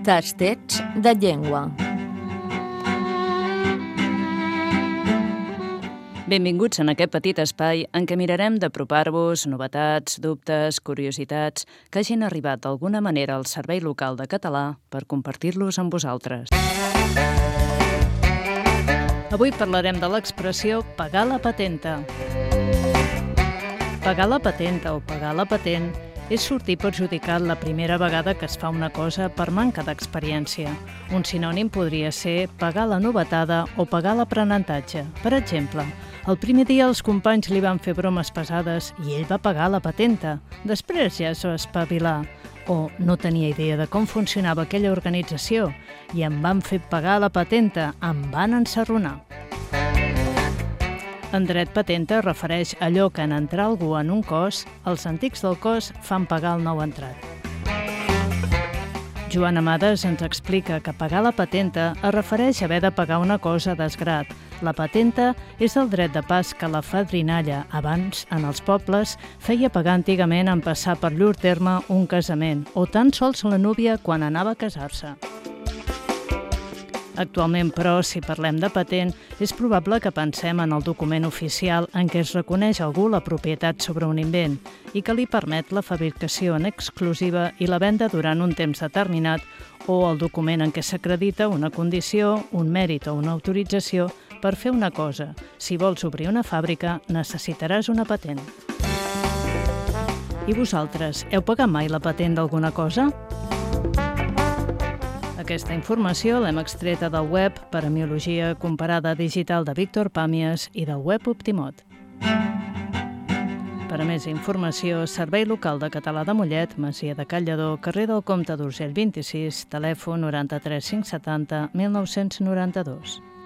Tastets de llengua. Benvinguts en aquest petit espai en què mirarem d'apropar-vos novetats, dubtes, curiositats que hagin arribat d'alguna manera al Servei Local de Català per compartir-los amb vosaltres. Avui parlarem de l'expressió pagar la patenta. Pagar la patenta o pagar la patent és sortir perjudicat la primera vegada que es fa una cosa per manca d'experiència. Un sinònim podria ser pagar la novetada o pagar l'aprenentatge. Per exemple, el primer dia els companys li van fer bromes pesades i ell va pagar la patenta. Després ja es va espavilar. O no tenia idea de com funcionava aquella organització i em van fer pagar la patenta, em van ensarronar. En dret patenta es refereix a allò que en entrar algú en un cos, els antics del cos fan pagar el nou entrat. Joan Amades ens explica que pagar la patenta es refereix a haver de pagar una cosa desgrat. La patenta és el dret de pas que la fadrinalla, abans, en els pobles, feia pagar antigament en passar per llur terme un casament, o tan sols la núvia quan anava a casar-se. Actualment, però, si parlem de patent, és probable que pensem en el document oficial en què es reconeix a algú la propietat sobre un invent i que li permet la fabricació en exclusiva i la venda durant un temps determinat, o el document en què s'acredita una condició, un mèrit o una autorització per fer una cosa. Si vols obrir una fàbrica, necessitaràs una patent. I vosaltres, heu pagat mai la patent d'alguna cosa? Aquesta informació l'hem extreta del web Paremiologia Comparada Digital de Víctor Pàmies i del web Optimot. Per a més informació, Servei Local de Català de Mollet, Masia de Can Lledó, carrer del Comte d'Urgell 26, telèfon 93 570 1992.